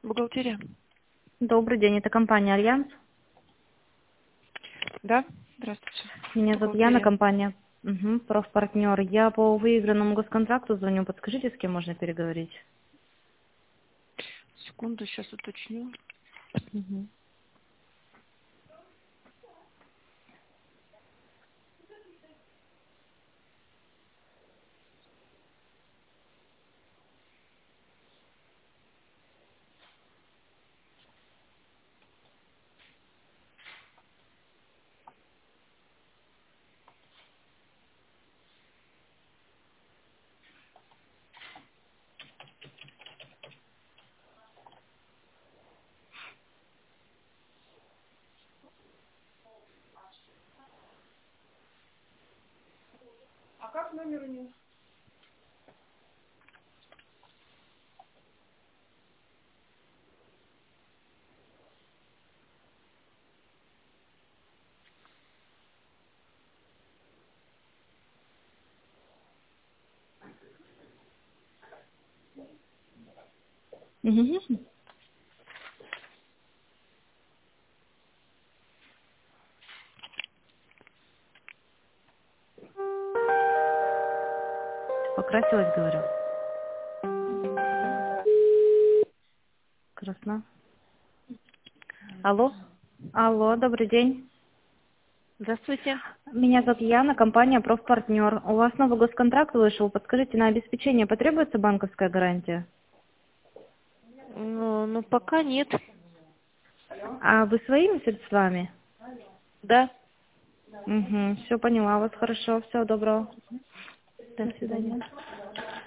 Бухгалтерия. Добрый день, это компания «Альянс». Да? Здравствуйте. Меня зовут Яна, Бухгалтерия. компания «Профпартнер». Я по выигранному госконтракту звоню. Подскажите, с кем можно переговорить? Секунду, сейчас уточню. Мгм. А как номер у него? Мгм. Покрасилась, говорю. Красно. Алло. Алло, добрый день. Здравствуйте. Меня зовут Яна, компания «Профпартнер». У вас новый госконтракт вышел. Подскажите, на обеспечение потребуется банковская гарантия? Ну, пока нет. А вы своими средствами? Да. Угу, все поняла вас, хорошо, всего доброго. До До свидания. свидания.